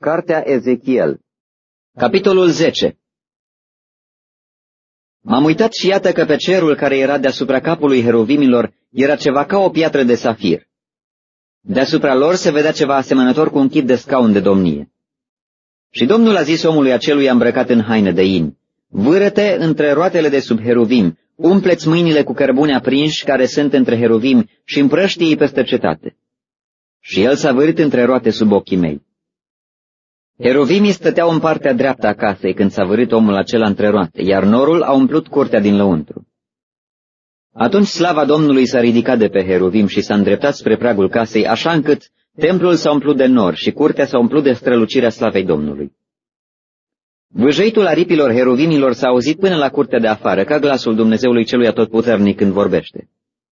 Cartea Ezechiel, capitolul 10. M-am uitat și iată că pe cerul care era deasupra capului heruvimilor era ceva ca o piatră de safir. Deasupra lor se vedea ceva asemănător cu un chip de scaun de domnie. Și Domnul a zis omului aceluia îmbrăcat în haine de in: vâră-te între roatele de sub heruvim, umple-ți mâinile cu cărbuni aprinși care sunt între heruvim și împrăștie-i peste cetate. Și el s-a vârât între roate sub ochii mei. Heruvimii stăteau în partea dreaptă a casei când s-a vârât omul acela între roate, iar norul a umplut curtea din lăuntru. Atunci slava Domnului s-a ridicat de pe heruvim și s-a îndreptat spre pragul casei, așa încât templul s-a umplut de nor și curtea s-a umplut de strălucirea slavei Domnului. Vâjăitul aripilor heruvimilor s-a auzit până la curtea de afară, ca glasul Dumnezeului celui atotputernic când vorbește.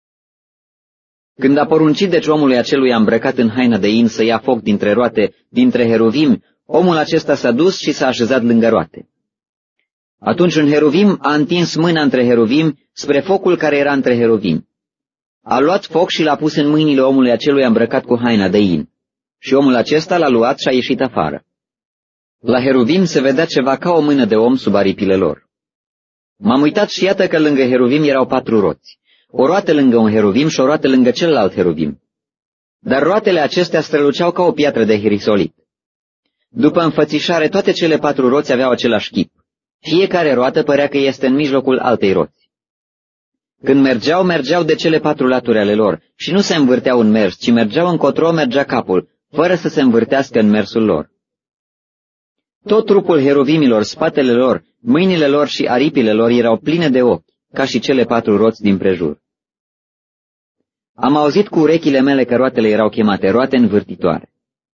Când a poruncit deci omului acelui îmbrăcat în haina de in să ia foc dintre roate, dintre heruvim, omul acesta s-a dus și s-a așezat lângă roate. Atunci un heruvim a întins mâna între heruvim spre focul care era între heruvim. A luat foc și l-a pus în mâinile omului acelui îmbrăcat cu haina de in. Și omul acesta l-a luat și a ieșit afară. La heruvim se vedea ceva ca o mână de om sub aripile lor. M-am uitat și iată că lângă heruvim erau 4 roți, o roată lângă un heruvim și o roată lângă celălalt heruvim. Dar roatele acestea străluceau ca o piatră de hrisolit. După înfățișare, toate cele 4 roți aveau același chip. Fiecare roată părea că este în mijlocul altei roți. Când mergeau de cele 4 laturi ale lor și nu se învârteau în mers, ci mergeau încotro mergea capul, fără să se învârtească în mersul lor. Tot trupul heruvimilor, spatele lor, mâinile lor și aripile lor erau pline de ochi, ca și cele 4 roți din prejur. Am auzit cu urechile mele că roatele erau chemate roate învârtitoare.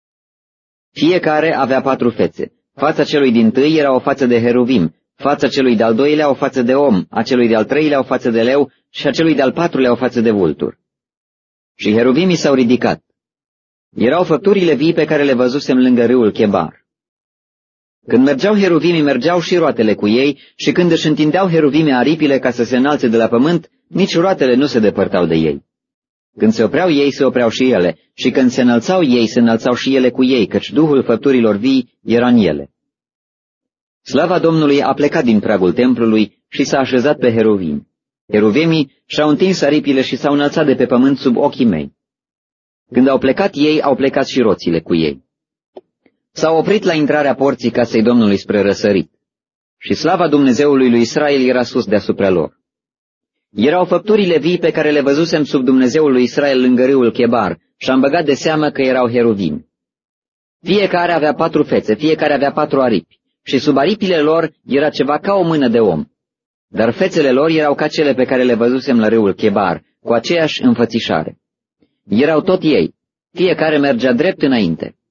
Fiecare avea 4 fețe. Fața celui dintâi era o față de heruvim, fața celui de-al doilea o față de om, a celui de-al treilea o față de leu și a celui de-al patrulea o față de vultur. Și heruvimii s-au ridicat. Erau făpturile vii pe care le văzusem lângă râul Chebar. Când mergeau heruvimii, mergeau și roatele cu ei, și când își întindeau heruvimii aripile ca să se înalțe de la pământ, nici roatele nu se depărtau de ei. Când se opreau ei, se opreau și ele, și când se înălțau ei, se înălțau și ele cu ei, căci duhul făpturilor vii era în ele. Slava Domnului a plecat din pragul templului și s-a așezat pe heruvim. Heruvimii și-au întins aripile și s-au înălțat de pe pământ sub ochii mei. Când au plecat ei, au plecat și roțile cu ei. S-au oprit la intrarea porții casei Domnului spre răsărit, și slava Dumnezeului lui Israel era sus deasupra lor. Erau făpturile vii pe care le văzusem sub Dumnezeul lui Israel lângă râul Chebar și am băgat de seamă că erau heruvimi. Fiecare avea 4 fețe, fiecare avea 4 aripi și sub aripile lor era ceva ca o mână de om. Dar fețele lor erau ca cele pe care le văzusem la râul Chebar, cu aceeași înfățișare. Erau tot ei, fiecare mergea drept înainte.